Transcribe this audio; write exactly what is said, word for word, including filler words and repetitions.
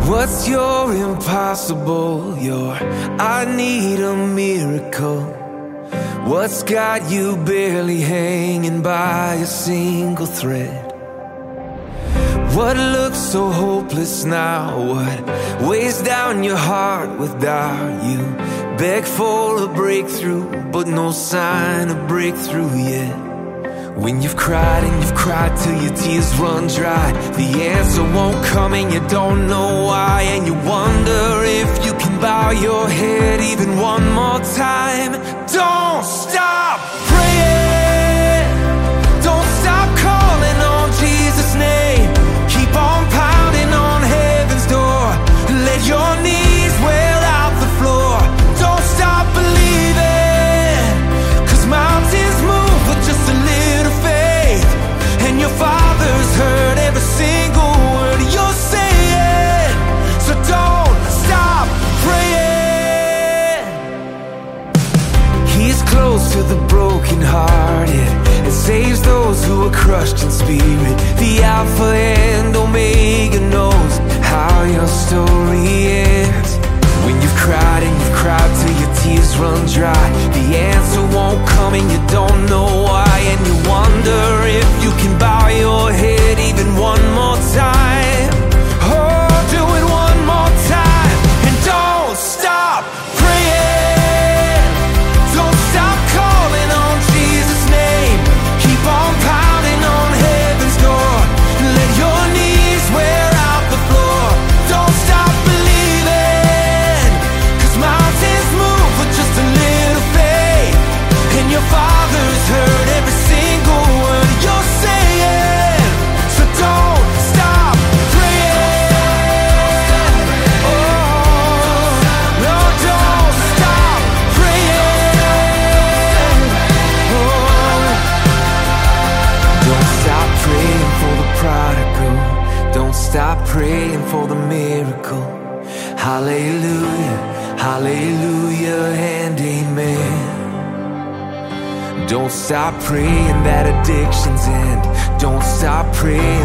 What's your impossible? Your I need a miracle. What's got you barely hanging by a single thread? What looks so hopeless now? What weighs down your heart with doubt? You beg for a breakthrough, but no sign of breakthrough yet. When you've cried and you've cried till your tears run dry, the answer won't come and you don't know why. And you wonder if you can bow your head even one more time. Don't stop praying. Don't stop calling on Jesus' name. Keep on pounding on heaven's door. Let your knees wear out the floor. Don't stop believing, 'cause mountains move with just a little faith. And your Father's heard every single word you're saying. So don't stop praying. He's close to the brokenhearted and saves those who are crushed in spirit. The Alpha and Omega knows how your story ends. When you've cried and you've cried till your tears run dry, the answer won't come and you don't know why. And you wonder if you can bow your head even one more time. Oh, do it one more time. And don't stop praying. Don't stop calling on Jesus' name. Keep on pounding on heaven's door. Let your knees wear out the floor. Don't stop believing, 'cause mountains move with just a little faith. And your Father's heard every single word you're saying. So don't stop praying. Oh, no, don't stop praying. Oh, don't stop praying for the prodigal. Don't stop praying for the miracle. Hallelujah, hallelujah, and amen. Don't stop praying that addictions end. Don't stop praying